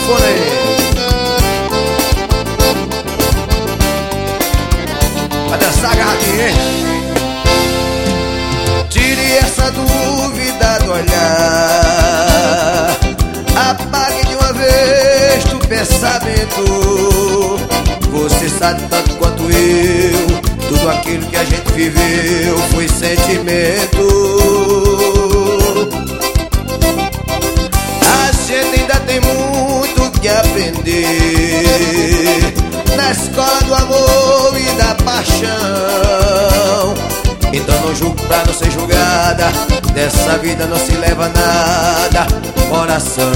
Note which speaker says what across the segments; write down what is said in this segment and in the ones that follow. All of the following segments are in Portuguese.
Speaker 1: sanfona aí. Vai dançar agarradinho, hein? Tire essa dúvida do olhar, apague de uma vez do pensamento. Você sabe tanto quanto eu, tudo aquilo que a gente viveu foi sentimento. A gente ainda tem muito que aprender na escola do amor e da paixão. Então não julgo pra não ser julgada, dessa vida não se leva nada, coração.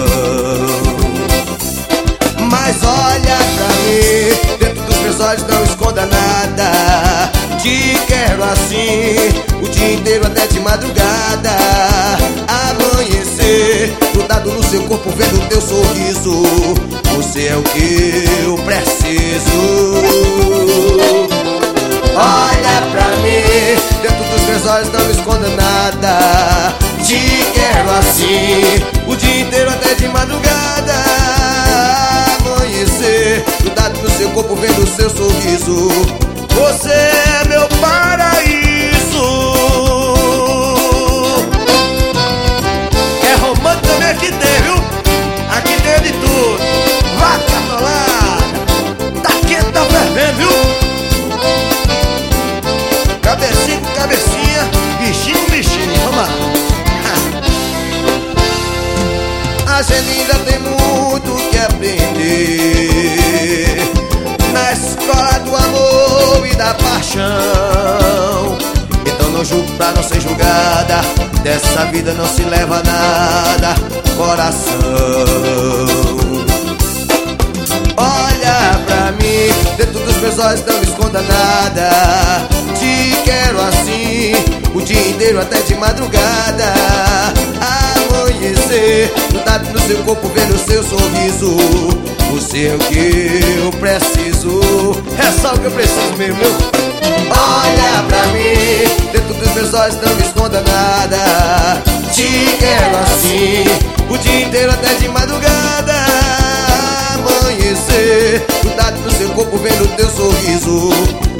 Speaker 1: Mas olha pra mim, dentro dos meus olhos não esconda nada. Te quero assim, o dia inteiro até de madrugada. Amanhecer, grudado no seu corpo, vendo teu sorriso. Você é o que eu preciso. Olha pra mim, dentro dos meus olhos não esconda nada. Te quero assim, o dia inteiro até de madrugada. Amanhecer, grudado no seu corpo, vendo o seu sorriso. Você é meu paraíso. É romântico também aqui tem, viu? Aqui tem de tudo. Vaca atolada, tá quente, tá fervendo, viu? Cabecinha com cabecinha, bichinho com bichinho, vamos lá. A gente ainda tem muito que aprender na escola do amor e da paixão. Então não julgo pra não ser julgada, dessa vida não se leva nada, coração. Olha pra mim, dentro dos meus olhos não esconda nada. Te quero assim, o dia inteiro até de madrugada. Amanhecer, grudado no seu corpo, vendo o seu sorriso. Você é o que eu preciso. É só o que eu preciso mesmo, viu? Olha pra mim, dentro dos meus olhos não me esconda nada. Te quero assim, o dia inteiro até de madrugada. Amanhecer, grudado no seu corpo, vendo o teu sorriso.